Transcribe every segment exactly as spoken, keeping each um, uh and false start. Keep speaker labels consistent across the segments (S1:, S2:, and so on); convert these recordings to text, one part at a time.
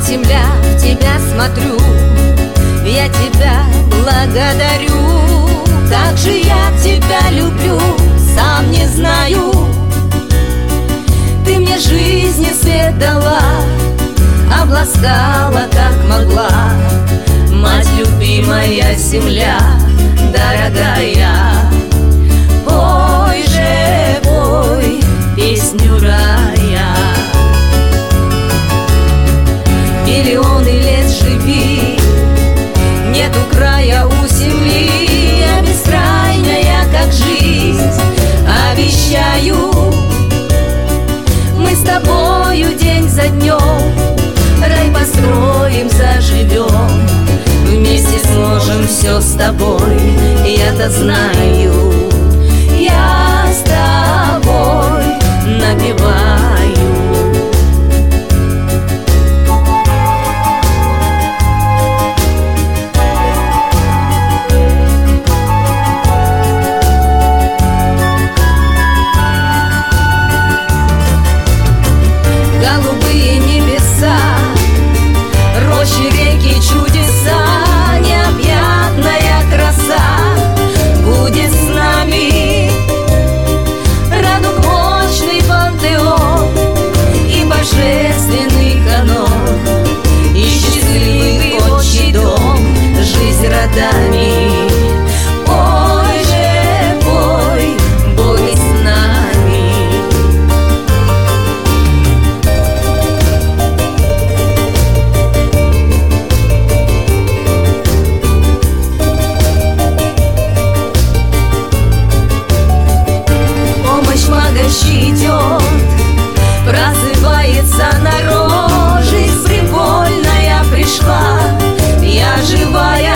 S1: земля, в тебя смотрю, я тебя благодарю. Как же я тебя люблю, сам не знаю. Ты мне жизни свет дала, обласкала как могла. Мать любимая, земля дорогая, пой же, пой песню рая. Миллионы лет живи, нету края у земли. Я бескрайняя, как жизнь, обещаю. Мы с тобою день за днем рай построим, заживем. Вместе сможем все с тобой, я-то знаю. Я с тобой напеваю. Голубые небеса, рощи, реки, чудеса, необъятная краса будет с нами. Радуг мощный пантеон и божественный канон, и счастливый отчий дом, жизнь родами. Пой же, пой, боги с нами. Идет, просыпается народ, жизнь прикольная пришла, я живая.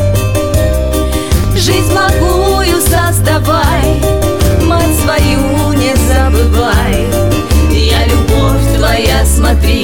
S1: Жизнь благую создавай, мать свою не забывай. Я любовь твоя, смотри,